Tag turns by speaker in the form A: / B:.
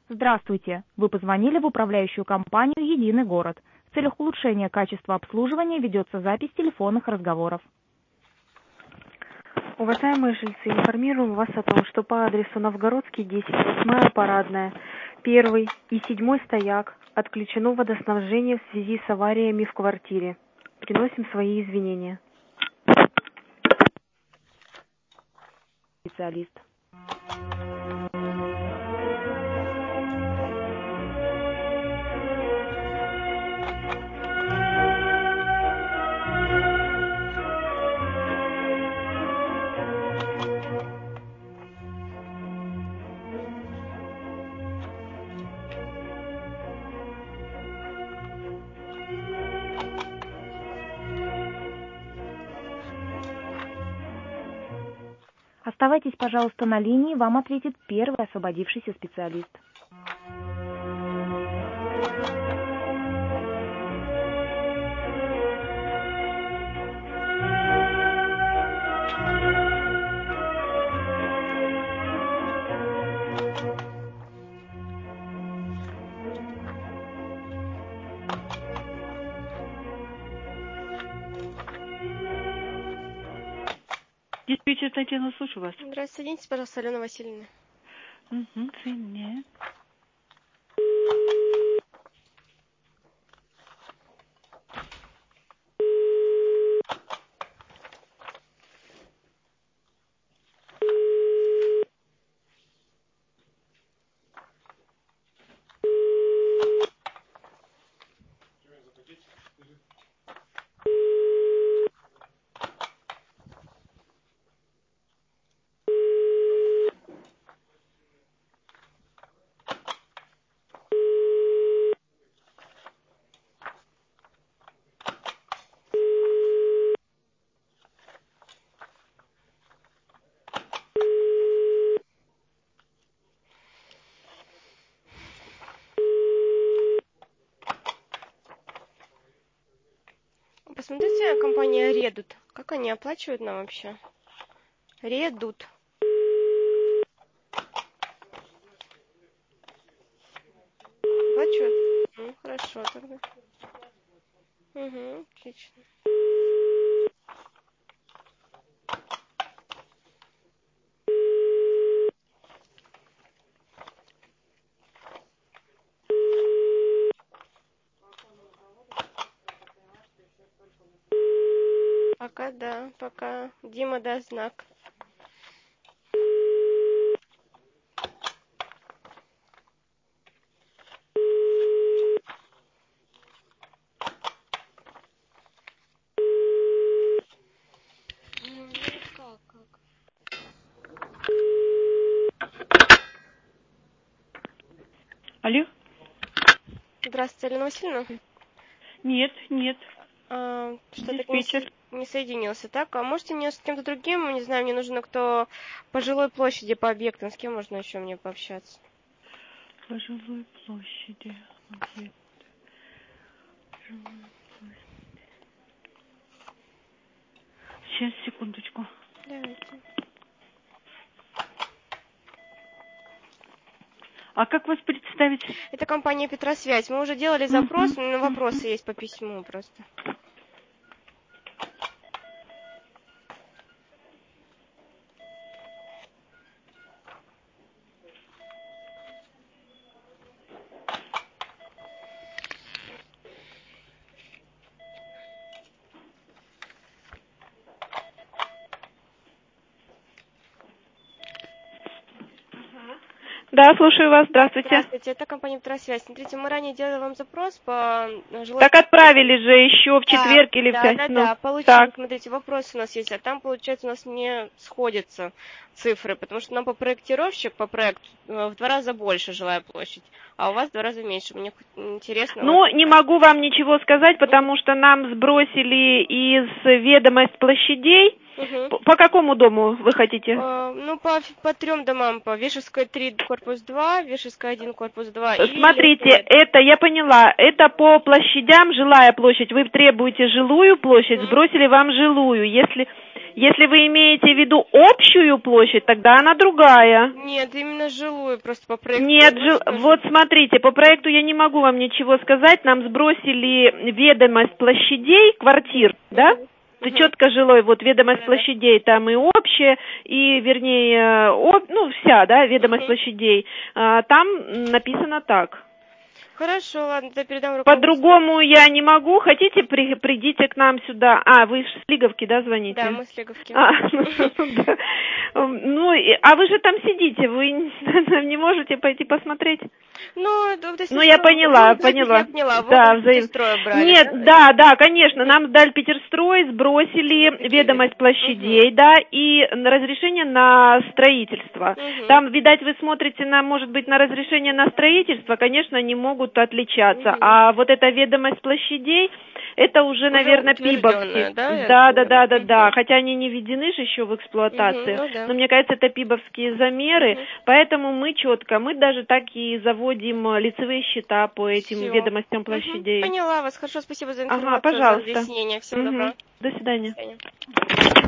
A: Здравствуйте! Вы позвонили в управляющую компанию «Единый город». В целях улучшения качества обслуживания ведется запись телефонных разговоров.
B: Уважаемые жильцы, информируем вас о том, что по адресу Новгородский, 10, 8 Парадная, 1 и 7 стояк отключено водоснабжение в связи с авариями в квартире. Приносим свои извинения.
A: Специалист. Оставайтесь, пожалуйста, на линии, вам ответит первый освободившийся специалист.
C: Диспетчер Татьяна, слушаю вас.
D: Здравствуйте, садитесь, пожалуйста, Алена Васильевна.
C: Соединяю.
D: Посмотрите, компания Редут. Как они оплачивают нам вообще? Редут. Оплачивают? Ну, хорошо тогда. Угу, отлично. Пока да, пока Дима даст знак.
C: Алло?
D: Здравствуйте, Алена Васильевна.
C: Нет.
D: Что-то
C: Диспетчер.
D: не соединился, так? А можете мне с кем-то другим, не знаю, мне нужно кто по жилой площади, по объектам, с кем можно еще мне пообщаться?
C: По жилой площади. Жилой площади. Сейчас, секундочку.
D: Давайте.
C: А как вас представить?
D: Это компания Петросвязь. Мы уже делали запрос, но вопросы есть по письму просто.
B: Да, слушаю вас. Здравствуйте.
D: Здравствуйте, это компания Петросвязь. Смотрите, мы ранее делали вам запрос по жилой...
B: Так отправили же еще в четверг или в
D: Да,
B: пятницу.
D: да, получили.
B: Так.
D: Смотрите, вопросы у нас есть, а там, получается, у нас не сходятся цифры, потому что нам по проектировщик, по проекту, в 2 раза больше жилая площадь, а у вас в 2 раза меньше. Мне интересно...
B: Ну, не могу вам ничего сказать, потому что нам сбросили из ведомость площадей По какому дому вы хотите?
D: Ну, по 3 домам, по Вешевская 3, корпус 2, Вешевская 1, корпус 2.
B: Смотрите, это, я поняла, это по площадям, жилая площадь. Вы требуете жилую площадь, сбросили вам жилую. Если вы имеете в виду общую площадь, тогда она другая.
D: Нет, именно жилую, просто по проекту.
B: Нет, вот смотрите, по проекту я не могу вам ничего сказать. Нам сбросили ведомость площадей, квартир, да? Это четко жилой, вот ведомость площадей, там и общая, и, вернее, вся, да, ведомость площадей. Там написано так.
D: Хорошо, ладно, тогда передам руководству.
B: По-другому я не могу. Хотите, придите к нам сюда. Вы с Лиговки, да, звоните?
D: Да, мы с Лиговки.
B: Ну, а вы же там сидите, вы не можете пойти посмотреть?
D: Ну,
B: я поняла.
D: Я поняла,
B: Да,
D: вы Петерстрой брали.
B: Нет, да, конечно, нам дали Петерстрой, сбросили ведомость площадей, да, и разрешение на строительство. Там, видать, вы смотрите может быть, на разрешение на строительство, конечно, они могут отличаться. А вот эта ведомость площадей, это уже наверное, пибовские. Да. Хотя они не введены же еще в эксплуатацию. Но мне кажется, это пибовские замеры, поэтому мы даже так и заводим лицевые счета по этим ведомостям площадей.
D: Поняла вас. Хорошо, спасибо за информацию,
B: пожалуйста.
D: за разъяснение. Всего доброго.
B: До свидания.
D: До свидания.